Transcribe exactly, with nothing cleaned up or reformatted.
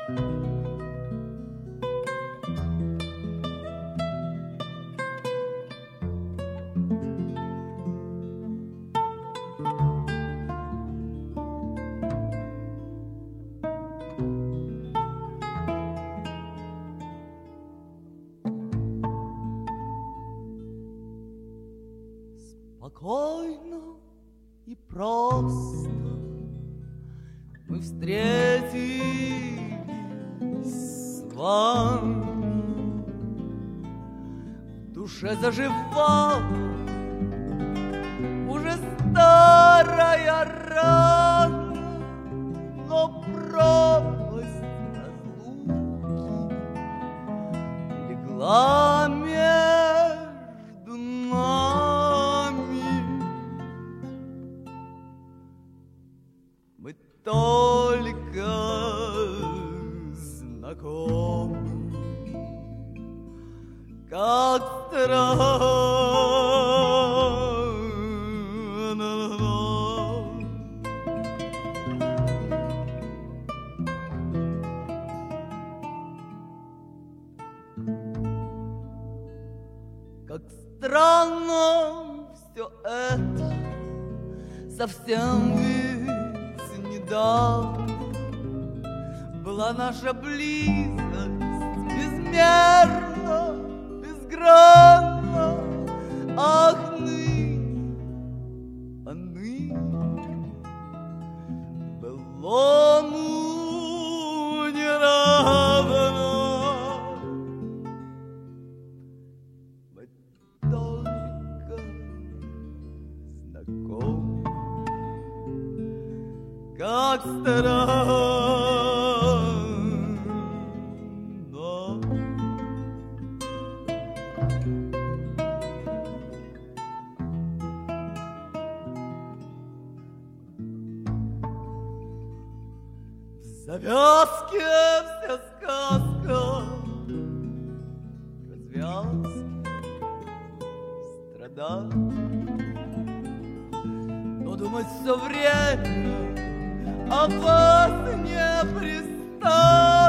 Спокойно и просто мы встретились с вами. В душе заживала уже старая рана, но пропасть разлуки легла между нами. Мы только знакомы, как странно. Как странно все это, совсем ведь недавно была наша близость безмерна, безгранна. Ах, ныне, а ныне былому не равно. Мы только знакомы, как странно. В завязке вся сказка развязка, страдать, но думать все время о вас не пристать.